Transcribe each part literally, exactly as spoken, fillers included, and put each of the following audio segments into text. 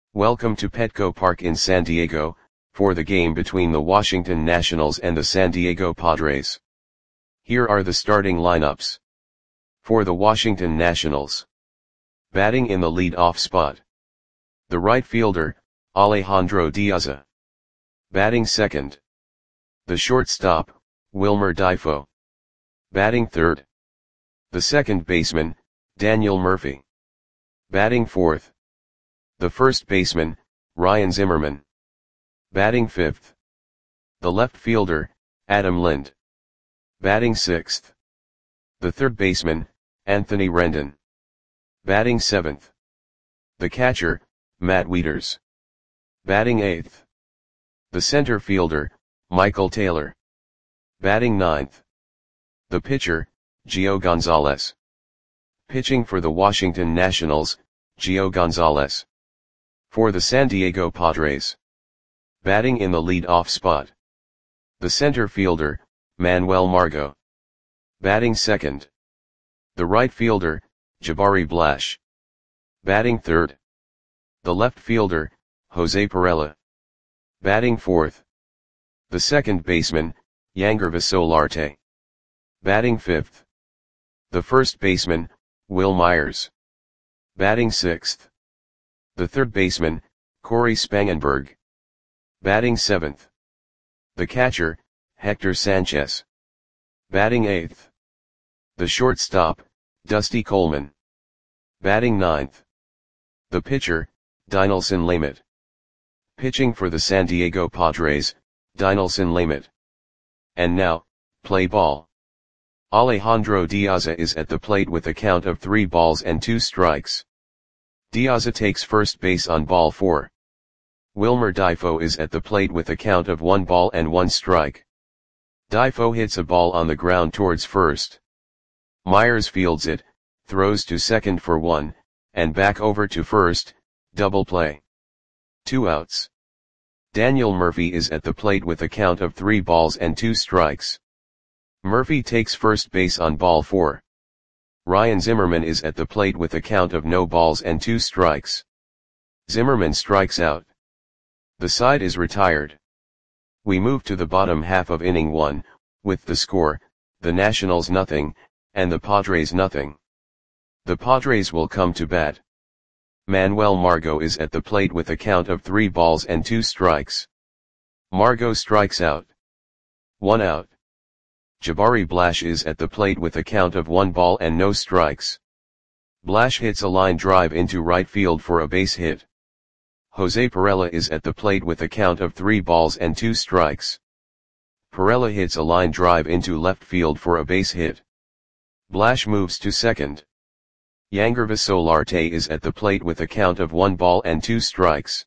Welcome to Petco Park in San Diego, for the game between the Washington Nationals and the San Diego Padres. Here are the starting lineups. For the Washington Nationals. Batting in the lead-off spot. The right fielder, Alejandro De Aza. Batting second. The shortstop, Wilmer Difo. Batting third. The second baseman, Daniel Murphy. Batting fourth. The first baseman, Ryan Zimmerman. Batting fifth. The left fielder, Adam Lind. Batting sixth. The third baseman, Anthony Rendon. Batting seventh. The catcher, Matt Wieters. Batting eighth. The center fielder, Michael Taylor. Batting ninth. The pitcher, Gio Gonzalez. Pitching for the Washington Nationals, Gio Gonzalez. For the San Diego Padres. Batting in the lead-off spot. The center fielder, Manuel Margot. Batting second. The right fielder, Jabari Blash. Batting third. The left fielder, Jose Pirela. Batting fourth. The second baseman, Yangervis Solarte. Batting fifth. The first baseman, Wil Myers. Batting sixth. The third baseman, Cory Spangenberg. Batting seventh. The catcher, Hector Sanchez. Batting eighth. The shortstop, Dusty Coleman. Batting ninth. The pitcher, Dinelson Lamet. Pitching for the San Diego Padres, Dinelson Lamet. And now, play ball. Alejandro De Aza is at the plate with a count of three balls and two strikes. De Aza takes first base on ball four. Wilmer Difo is at the plate with a count of one ball and one strike. Difo hits a ball on the ground towards first. Myers fields it, throws to second for one, and back over to first, double play. Two outs. Daniel Murphy is at the plate with a count of three balls and two strikes. Murphy takes first base on ball four. Ryan Zimmerman is at the plate with a count of no balls and two strikes. Zimmerman strikes out. The side is retired. We move to the bottom half of inning one, with the score, the Nationals nothing, and the Padres nothing. The Padres will come to bat. Manuel Margot is at the plate with a count of three balls and two strikes. Margot strikes out. One out. Jabari Blash is at the plate with a count of one ball and no strikes. Blash hits a line drive into right field for a base hit. Jose Pirela is at the plate with a count of three balls and two strikes. Pirela hits a line drive into left field for a base hit. Blash moves to second. Yangervis Solarte is at the plate with a count of one ball and two strikes.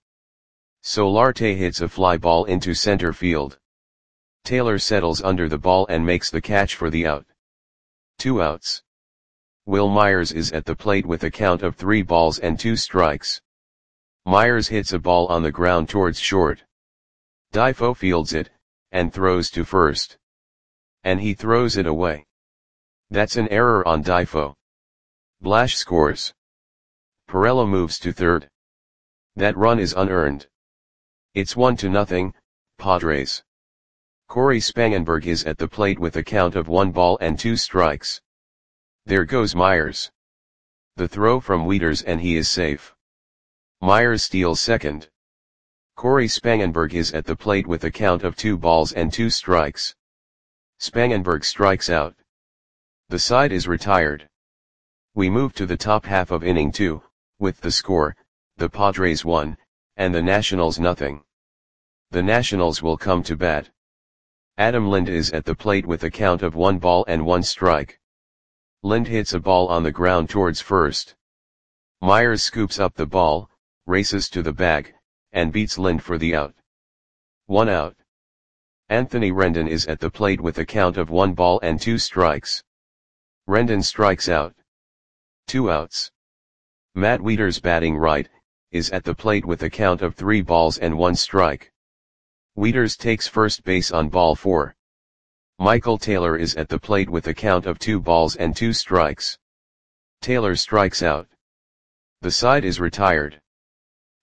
Solarte hits a fly ball into center field. Taylor settles under the ball and makes the catch for the out. Two outs. Wil Myers is at the plate with a count of three balls and two strikes. Myers hits a ball on the ground towards short. Difo fields it, and throws to first. And he throws it away. That's an error on Difo. Blash scores. Pirela moves to third. That run is unearned. It's one to nothing, Padres. Cory Spangenberg is at the plate with a count of one ball and two strikes. There goes Myers. The throw from Wieters and he is safe. Myers steals second. Cory Spangenberg is at the plate with a count of two balls and two strikes. Spangenberg strikes out. The side is retired. We move to the top half of inning two, with the score, the Padres one, and the Nationals nothing. The Nationals will come to bat. Adam Lind is at the plate with a count of one ball and one strike. Lind hits a ball on the ground towards first. Myers scoops up the ball, races to the bag, and beats Lind for the out. One out. Anthony Rendon is at the plate with a count of one ball and two strikes. Rendon strikes out. Two outs. Matt Wieters batting right, is at the plate with a count of three balls and one strike. Wieters takes first base on ball four. Michael Taylor is at the plate with a count of two balls and two strikes. Taylor strikes out. The side is retired.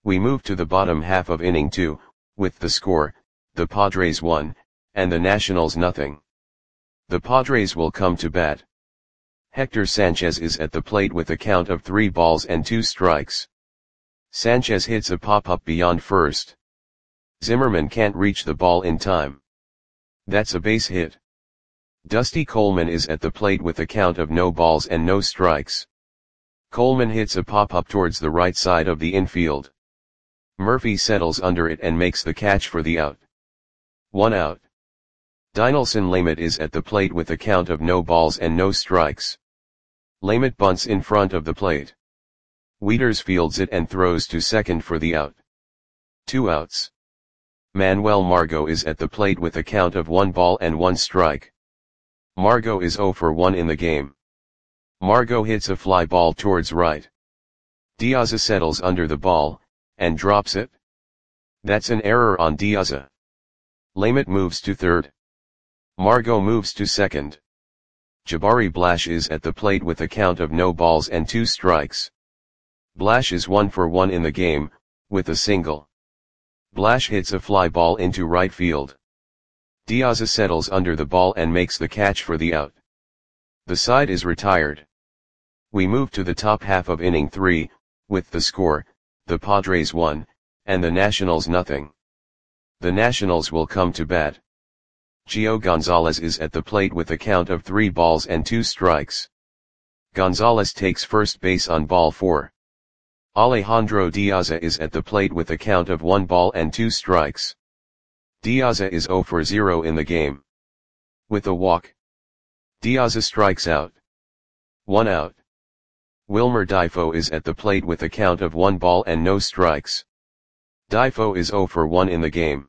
We move to the bottom half of inning two, with the score, the Padres one, and the Nationals nothing. The Padres will come to bat. Hector Sanchez is at the plate with a count of three balls and two strikes. Sanchez hits a pop-up beyond first. Zimmerman can't reach the ball in time. That's a base hit. Dusty Coleman is at the plate with a count of no balls and no strikes. Coleman hits a pop-up towards the right side of the infield. Murphy settles under it and makes the catch for the out. One out. Dinelson Lamet is at the plate with a count of no balls and no strikes. Lamet bunts in front of the plate. Wieters fields it and throws to second for the out. Two outs. Manuel Margot is at the plate with a count of one ball and one strike. Margot is oh for one in the game. Margot hits a fly ball towards right. Diaz settles under the ball, and drops it. That's an error on Diaz. Lamet moves to third. Margot moves to second. Jabari Blash is at the plate with a count of no balls and two strikes. Blash is one for one in the game, with a single. Blash hits a fly ball into right field. Diaz settles under the ball and makes the catch for the out. The side is retired. We move to the top half of inning three, with the score, the Padres one, and the Nationals nothing. The Nationals will come to bat. Gio Gonzalez is at the plate with a count of three balls and two strikes. Gonzalez takes first base on ball four. Alejandro Diaz is at the plate with a count of one ball and two strikes. Diaz is oh for zero in the game. With a walk. Diaz strikes out. One out. Wilmer Difo is at the plate with a count of one ball and no strikes. Difo is oh for one in the game.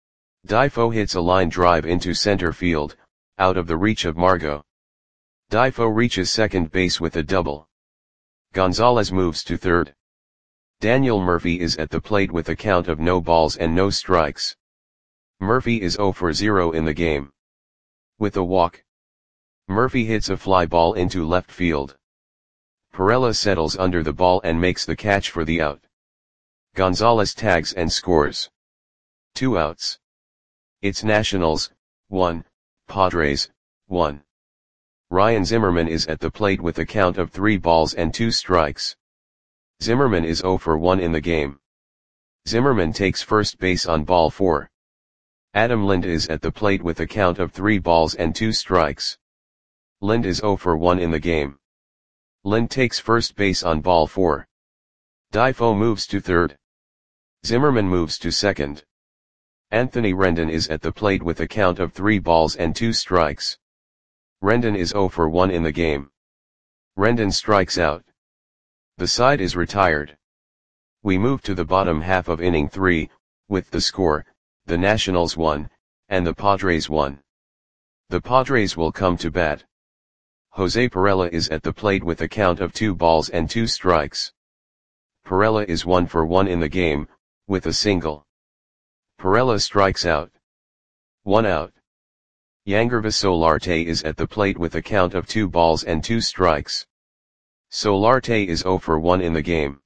Difo hits a line drive into center field, out of the reach of Margot. Difo reaches second base with a double. Gonzalez moves to third. Daniel Murphy is at the plate with a count of no balls and no strikes. Murphy is oh for zero in the game. With a walk. Murphy hits a fly ball into left field. Perella settles under the ball and makes the catch for the out. Gonzalez tags and scores. Two outs. It's Nationals, one, Padres, one. Ryan Zimmerman is at the plate with a count of three balls and two strikes. Zimmerman is oh for one in the game. Zimmerman takes first base on ball four. Adam Lind is at the plate with a count of three balls and two strikes. Lind is oh for one in the game. Lind takes first base on ball four. Difo moves to third. Zimmerman moves to second. Anthony Rendon is at the plate with a count of three balls and two strikes. Rendon is oh for one in the game. Rendon strikes out. The side is retired. We move to the bottom half of inning three, with the score, the Nationals one, and the Padres one. The Padres will come to bat. Jose Perella is at the plate with a count of two balls and two strikes. Perella is one for one in the game, with a single. Perella strikes out. One out. Yangervis Solarte is at the plate with a count of two balls and two strikes. Solarte is oh for one in the game.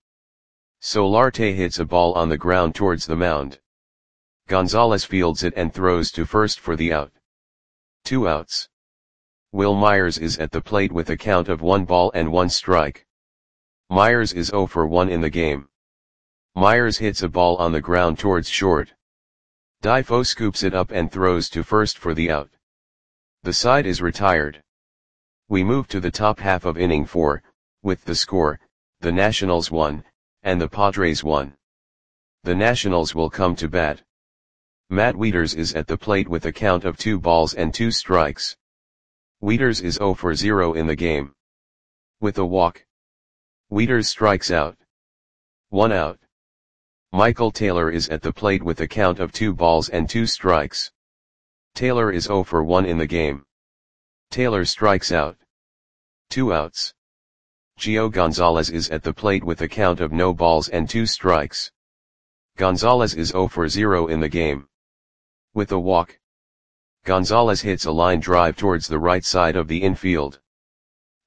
Solarte hits a ball on the ground towards the mound. Gonzalez fields it and throws to first for the out. Two outs. Will Myers is at the plate with a count of one ball and one strike. Myers is oh for one in the game. Myers hits a ball on the ground towards short. Difo scoops it up and throws to first for the out. The side is retired. We move to the top half of inning four, with the score, the Nationals one, and the Padres one. The Nationals will come to bat. Matt Wieters is at the plate with a count of two balls and two strikes. Wieters is oh for zero in the game. With a walk. Wieters strikes out. One out. Michael Taylor is at the plate with a count of two balls and two strikes. Taylor is oh for one in the game. Taylor strikes out. Two outs. Gio Gonzalez is at the plate with a count of no balls and two strikes. Gonzalez is oh for zero in the game. With a walk. Gonzalez hits a line drive towards the right side of the infield.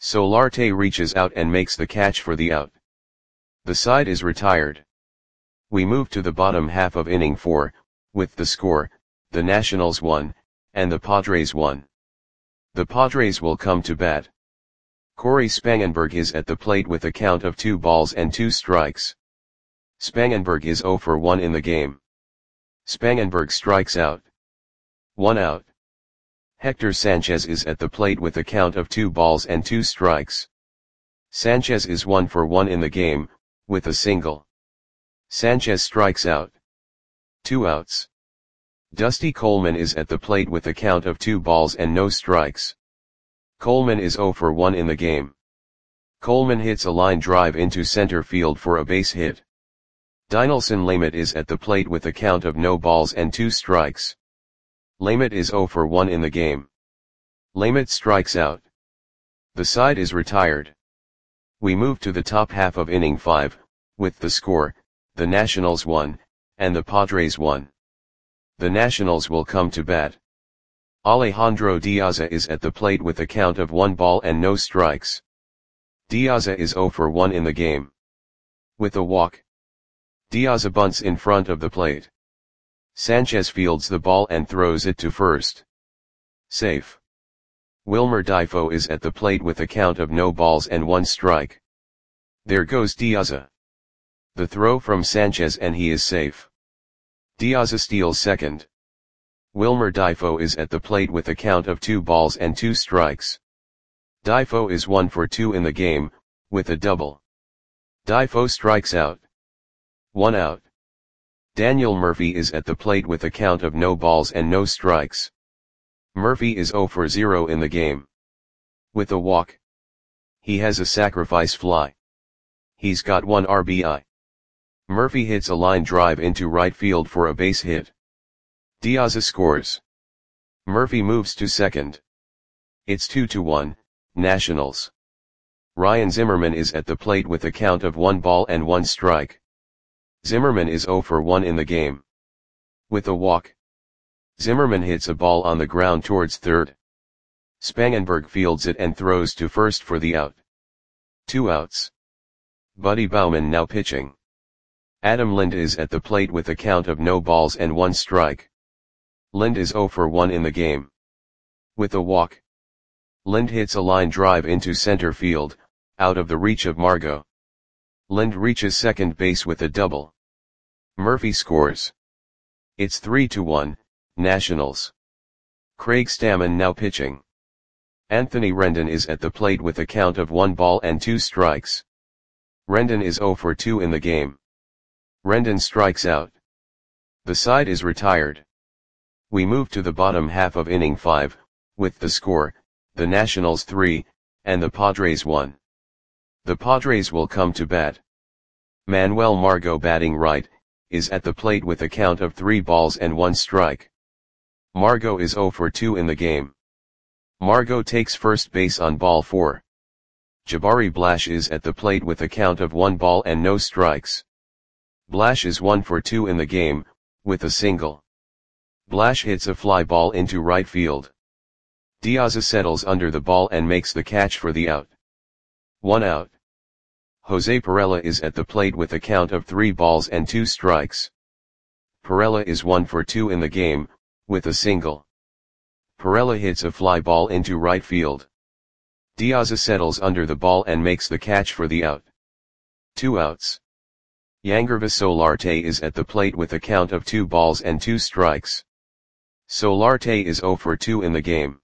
Solarte reaches out and makes the catch for the out. The side is retired. We move to the bottom half of inning four, with the score, the Nationals one, and the Padres one. The Padres will come to bat. Corey Spangenberg is at the plate with a count of two balls and two strikes. Spangenberg is zero for one in the game. Spangenberg strikes out. One out. Hector Sanchez is at the plate with a count of two balls and two strikes. Sanchez is one for one in the game, with a single. Sanchez strikes out. Two outs. Dusty Coleman is at the plate with a count of two balls and no strikes. Coleman is zero for one in the game. Coleman hits a line drive into center field for a base hit. Dinelson Lamet is at the plate with a count of no balls and two strikes. Lamet is zero for one in the game. Lamet strikes out. The side is retired. We move to the top half of inning five, with the score, the Nationals one, and the Padres one. The Nationals will come to bat. Alejandro Diaza is at the plate with a count of one ball and no strikes. Diaza is zero for one in the game. With a walk. Diaza bunts in front of the plate. Sanchez fields the ball and throws it to first. Safe. Wilmer Difo is at the plate with a count of no balls and one strike. There goes Diaza. The throw from Sanchez and he is safe. Diaza steals second. Wilmer Difo is at the plate with a count of two balls and two strikes. Difo is one for two in the game, with a double. Difo strikes out. One out. Daniel Murphy is at the plate with a count of no balls and no strikes. Murphy is zero for zero in the game. With a walk. He has a sacrifice fly. He's got one R B I. Murphy hits a line drive into right field for a base hit. Diaza scores. Murphy moves to second. It's two to one, Nationals. Ryan Zimmerman is at the plate with a count of one ball and one strike. Zimmerman is zero for one in the game. With a walk. Zimmerman hits a ball on the ground towards third. Spangenberg fields it and throws to first for the out. Two outs. Buddy Bauman now pitching. Adam Lind is at the plate with a count of no balls and one strike. Lind is zero for one in the game. With a walk. Lind hits a line drive into center field, out of the reach of Margot. Lind reaches second base with a double. Murphy scores. It's three to one, Nationals. Craig Stammen now pitching. Anthony Rendon is at the plate with a count of one ball and two strikes. Rendon is zero for two in the game. Rendon strikes out. The side is retired. We move to the bottom half of inning five, with the score, the Nationals three, and the Padres one. The Padres will come to bat. Manuel Margot batting right, is at the plate with a count of three balls and one strike. Margot is zero for two in the game. Margot takes first base on ball four. Jabari Blash is at the plate with a count of one ball and no strikes. Blash is one for two in the game, with a single. Blash hits a fly ball into right field. Diaza settles under the ball and makes the catch for the out. One out. Jose Perella is at the plate with a count of three balls and two strikes. Perella is one for two in the game, with a single. Perella hits a fly ball into right field. Diaza settles under the ball and makes the catch for the out. Two outs. Yangervis Solarte is at the plate with a count of two balls and two strikes. Solarte is zero for two in the game.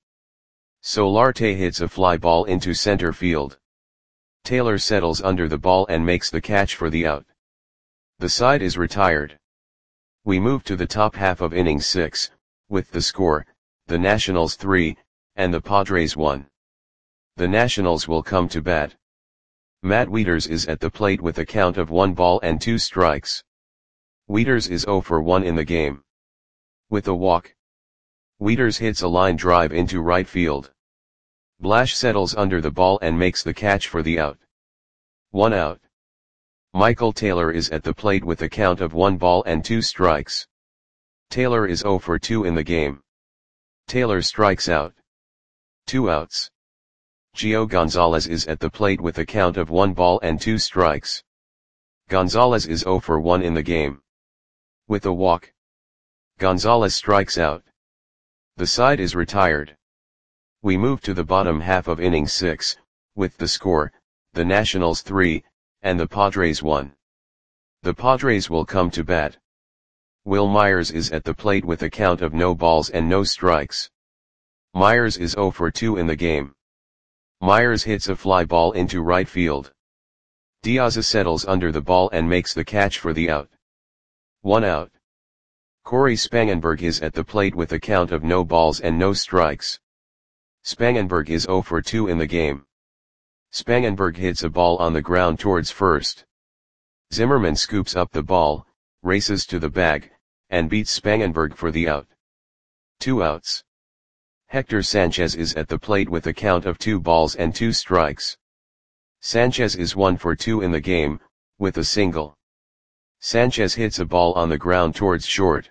Solarte hits a fly ball into center field. Taylor settles under the ball and makes the catch for the out. The side is retired. We move to the top half of inning six, with the score, the Nationals three, and the Padres one. The Nationals will come to bat. Matt Wieters is at the plate with a count of one ball and two strikes. Wieters is zero for one in the game. With a walk. Wieters hits a line drive into right field. Blash settles under the ball and makes the catch for the out. One out. Michael Taylor is at the plate with a count of one ball and two strikes. Taylor is zero for two in the game. Taylor strikes out. Two outs. Gio Gonzalez is at the plate with a count of one ball and two strikes. Gonzalez is zero for one in the game. With a walk, Gonzalez strikes out. The side is retired. We move to the bottom half of inning six, with the score, the Nationals three, and the Padres one. The Padres will come to bat. Wil Myers is at the plate with a count of no balls and no strikes. Myers is zero for two in the game. Myers hits a fly ball into right field. Diaz settles under the ball and makes the catch for the out. One out. Corey Spangenberg is at the plate with a count of no balls and no strikes. Spangenberg is zero for two in the game. Spangenberg hits a ball on the ground towards first. Zimmerman scoops up the ball, races to the bag, and beats Spangenberg for the out. Two outs. Hector Sanchez is at the plate with a count of two balls and two strikes. Sanchez is one for two in the game, with a single. Sanchez hits a ball on the ground towards short.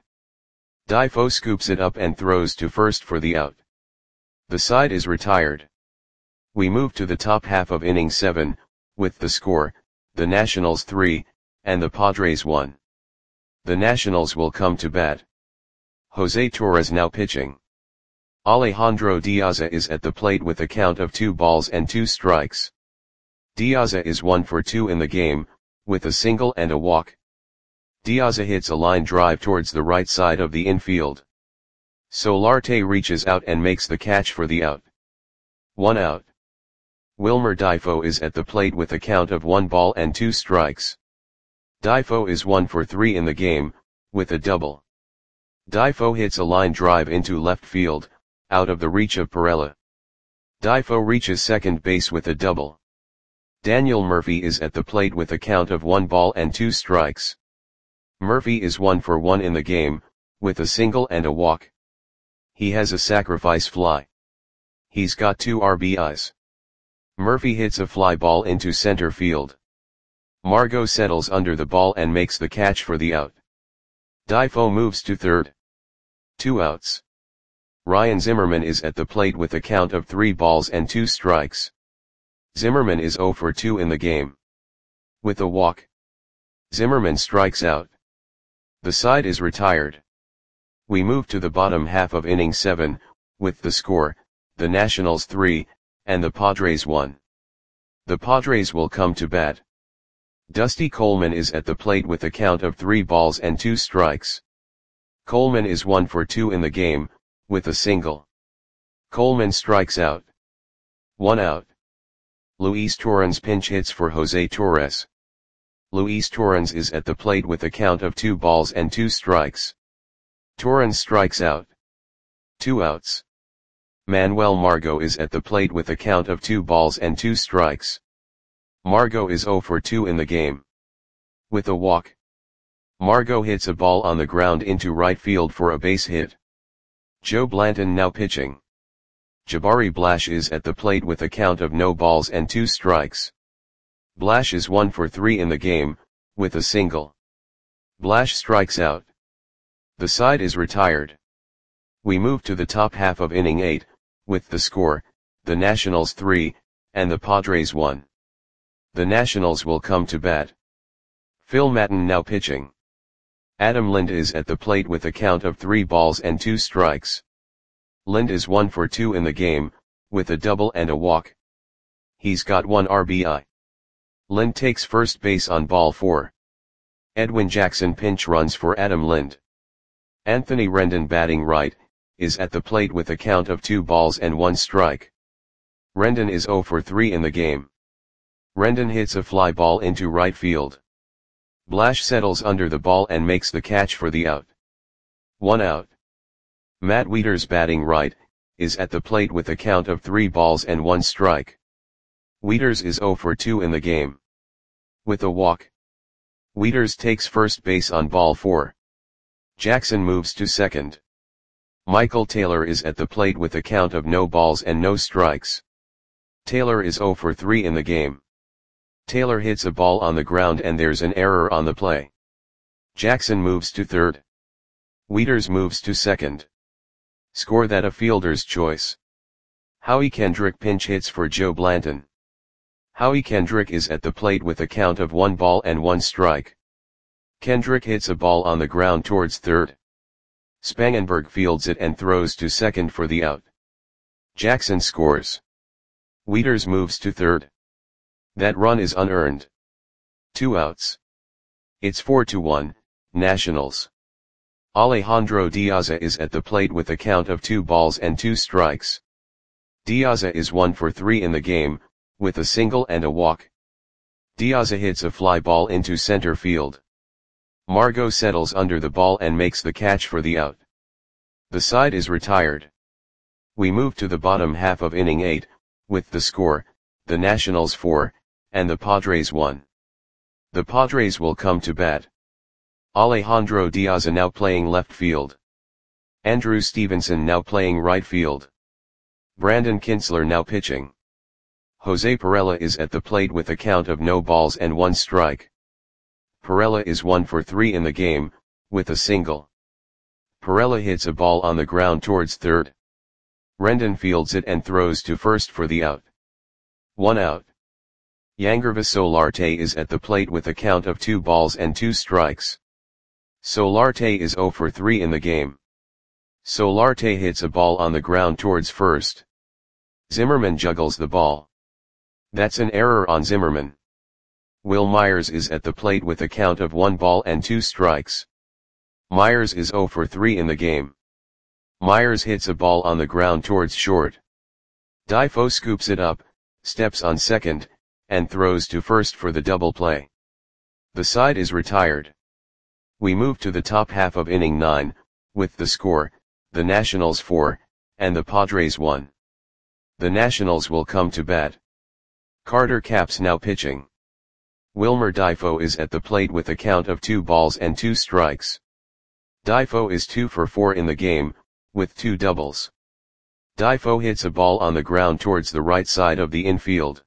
Difo scoops it up and throws to first for the out. The side is retired. We move to the top half of inning seven, with the score, the Nationals three, and the Padres one. The Nationals will come to bat. Jose Torres now pitching. Alejandro Diaz is at the plate with a count of two balls and two strikes. Diaz is one for two in the game, with a single and a walk. Diaz hits a line drive towards the right side of the infield. Solarte reaches out and makes the catch for the out. One out. Wilmer Difo is at the plate with a count of one ball and two strikes. Difo is one for three in the game, with a double. Difo hits a line drive into left field, out of the reach of Pirela. Difo reaches second base with a double. Daniel Murphy is at the plate with a count of one ball and two strikes. Murphy is one for one in the game, with a single and a walk. He has a sacrifice fly. He's got two R B Is. Murphy hits a fly ball into center field. Margot settles under the ball and makes the catch for the out. Difo moves to third. Two outs. Ryan Zimmerman is at the plate with a count of three balls and two strikes. Zimmerman is zero for two in the game. With a walk, Zimmerman strikes out. The side is retired. We move to the bottom half of inning seven, with the score, the Nationals three, and the Padres one. The Padres will come to bat. Dusty Coleman is at the plate with a count of three balls and two strikes. Coleman is one for two in the game, with a single. Coleman strikes out. One out. Luis Torrens pinch hits for Jose Torres. Luis Torrens is at the plate with a count of two balls and two strikes. Torrens strikes out. Two outs. Manuel Margot is at the plate with a count of two balls and two strikes. Margot is zero for two in the game. With a walk, Margot hits a ball on the ground into right field for a base hit. Joe Blanton now pitching. Jabari Blash is at the plate with a count of no balls and two strikes. Blash is one for three in the game, with a single. Blash strikes out. The side is retired. We move to the top half of inning eight, with the score, the Nationals three, and the Padres one. The Nationals will come to bat. Phil Maton now pitching. Adam Lind is at the plate with a count of three balls and two strikes. Lind is one for two in the game, with a double and a walk. He's got one R B I. Lind takes first base on ball four. Edwin Jackson pinch runs for Adam Lind. Anthony Rendon batting right, is at the plate with a count of two balls and one strike. Rendon is zero for three in the game. Rendon hits a fly ball into right field. Blash settles under the ball and makes the catch for the out. One out. Matt Wieters batting right, is at the plate with a count of three balls and one strike. Wieters is zero for two in the game. With a walk, Wieters takes first base on ball four. Jackson moves to second. Michael Taylor is at the plate with a count of no balls and no strikes. Taylor is zero for three in the game. Taylor hits a ball on the ground and there's an error on the play. Jackson moves to third. Wieters moves to second. Score that a fielder's choice. Howie Kendrick pinch hits for Joe Blanton. Howie Kendrick is at the plate with a count of one ball and one strike. Kendrick hits a ball on the ground towards third. Spangenberg fields it and throws to second for the out. Jackson scores. Wieters moves to third. That run is unearned. Two outs. It's four to one, Nationals. Alejandro Diaza is at the plate with a count of two balls and two strikes. Diaza is one for three in the game, with a single and a walk. Diaza hits a fly ball into center field. Margot settles under the ball and makes the catch for the out. The side is retired. We move to the bottom half of inning eight, with the score, the Nationals four, and the Padres one. The Padres will come to bat. Alejandro Diaza now playing left field. Andrew Stevenson now playing right field. Brandon Kintzler now pitching. Jose Pirela is at the plate with a count of no balls and one strike. Pirela is one for three in the game, with a single. Pirela hits a ball on the ground towards third. Rendon fields it and throws to first for the out. One out. Yangervis Solarte is at the plate with a count of two balls and two strikes. Solarte is zero for three in the game. Solarte hits a ball on the ground towards first. Zimmerman juggles the ball. That's an error on Zimmerman. Will Myers is at the plate with a count of one ball and two strikes. Myers is zero for three in the game. Myers hits a ball on the ground towards short. Difo scoops it up, steps on second, and throws to first for the double play. The side is retired. We move to the top half of inning nine, with the score, the Nationals four, and the Padres one. The Nationals will come to bat. Carter Capps now pitching. Wilmer Difo is at the plate with a count of two balls and two strikes. Difo is two for four in the game, with two doubles. Difo hits a ball on the ground towards the right side of the infield.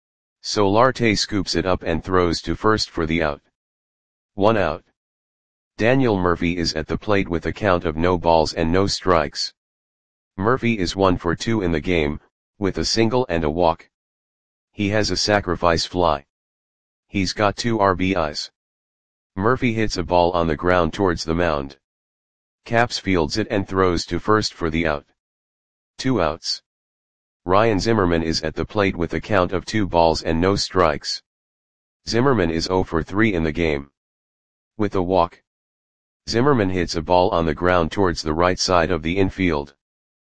Solarte scoops it up and throws to first for the out. One out. Daniel Murphy is at the plate with a count of no balls and no strikes. Murphy is one for two in the game, with a single and a walk. He has a sacrifice fly. He's got two R B Is. Murphy hits a ball on the ground towards the mound. Capps fields it and throws to first for the out. Two outs. Ryan Zimmerman is at the plate with a count of two balls and no strikes. Zimmerman is zero for three in the game. With a walk. Zimmerman hits a ball on the ground towards the right side of the infield.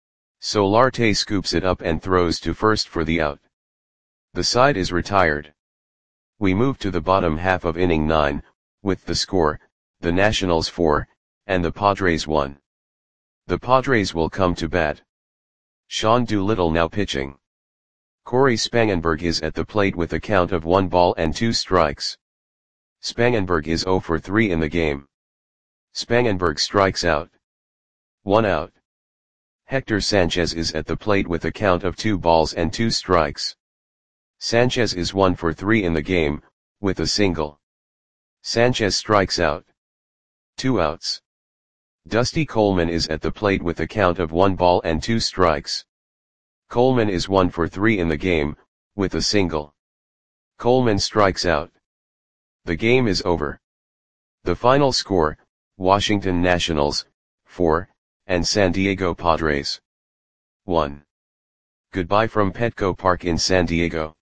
Solarte scoops it up and throws to first for the out. The side is retired. We move to the bottom half of inning nine, with the score, the Nationals four, and the Padres one. The Padres will come to bat. Sean Doolittle now pitching. Corey Spangenberg is at the plate with a count of one ball and two strikes. Spangenberg is zero for three in the game. Spangenberg strikes out. One out. Hector Sanchez is at the plate with a count of two balls and two strikes. Sanchez is one for three in the game, with a single. Sanchez strikes out. Two outs. Dusty Coleman is at the plate with a count of one ball and two strikes. Coleman is one for three in the game, with a single. Coleman strikes out. The game is over. The final score, Washington Nationals, four, and San Diego Padres, one. Goodbye from Petco Park in San Diego.